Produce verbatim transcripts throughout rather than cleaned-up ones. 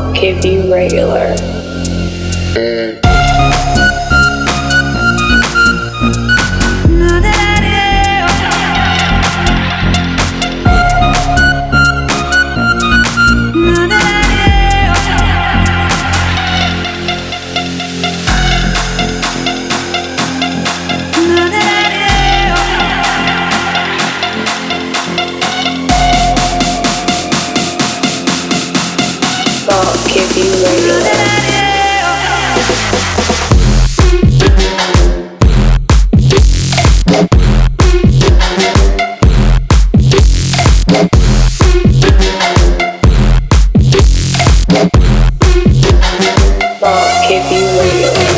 I'll give you regular. Mm. I'll give you regular. I'll give you regular.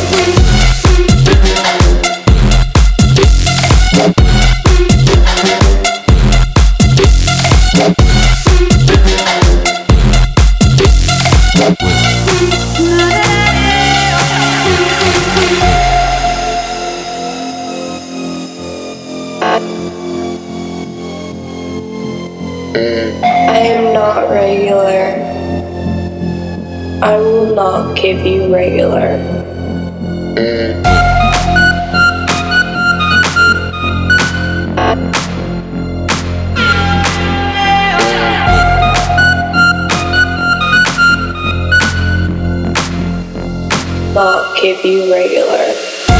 Mm. I am not regular. I will not give you regular. Mm. Not give you regular.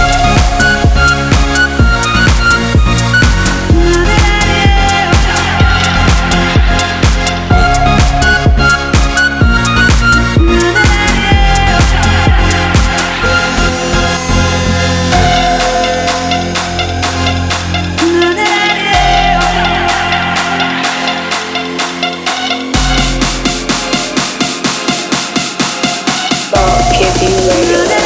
I'll give you regular.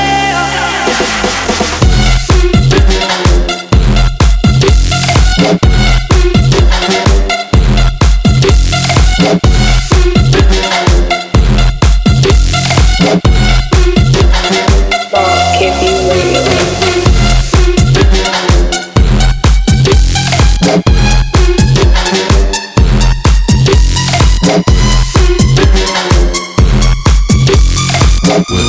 I'll give you regular. Well.